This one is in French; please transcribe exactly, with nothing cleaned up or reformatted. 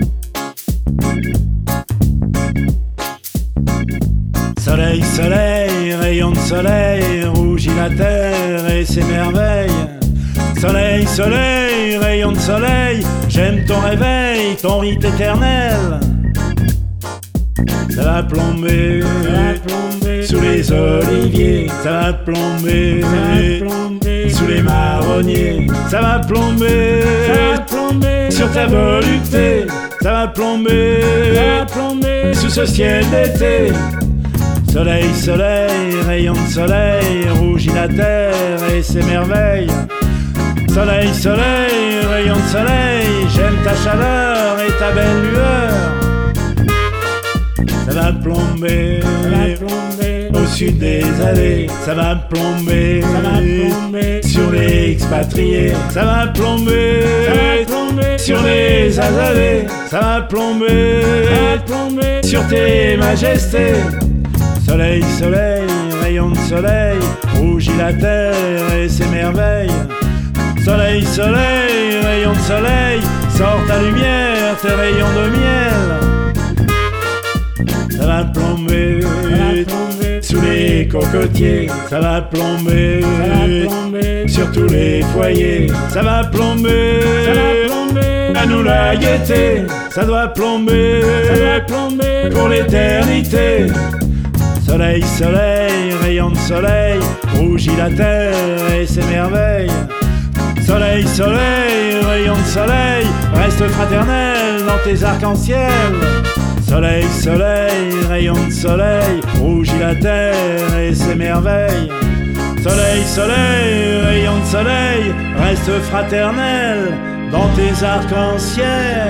Soleil, soleil, rayon de soleil, rougit la terre et ses merveilles. Soleil, soleil, rayon de soleil, j'aime ton réveil, ton rite éternel. Ça va plomber, ça va plomber sous les oliviers, ça va plomber, ça va plomber sous les marronniers, ça va plomber, ça va plomber sur ta volupté, ça va plomber, ça va plomber sous ce ciel d'été. Soleil, soleil, rayon de soleil, rougit la terre et ses merveilles. Soleil, soleil, rayon de soleil, j'aime ta chaleur et ta belle lueur. Ça va plomber, ça va plomber au sud des allées, ça va plomber, ça va plomber sur les expatriés, ça va plomber, ça va plomber sur les azalées, ça va plomber, ça va plomber sur tes majestés. Soleil, soleil, rayon de soleil, rougit la terre et ses merveilles. Soleil, soleil, rayon de soleil, sors ta lumière, tes rayons de miel. Ça va plomber, ça va plomber sous les cocotiers, ça va plomber, ça va plomber sur tous les foyers, ça va plomber, ça va plomber à nous la gaieté, ça doit plomber, ça va plomber pour l'éternité. Soleil, soleil, rayon de soleil, rougit la terre et ses merveilles. Soleil, soleil, rayon de soleil, reste fraternel dans tes arcs-en-ciel. Soleil, soleil, rayon de soleil, rougit la terre et ses merveilles. Soleil, soleil, rayon de soleil, reste fraternel dans tes arcs-en-ciel.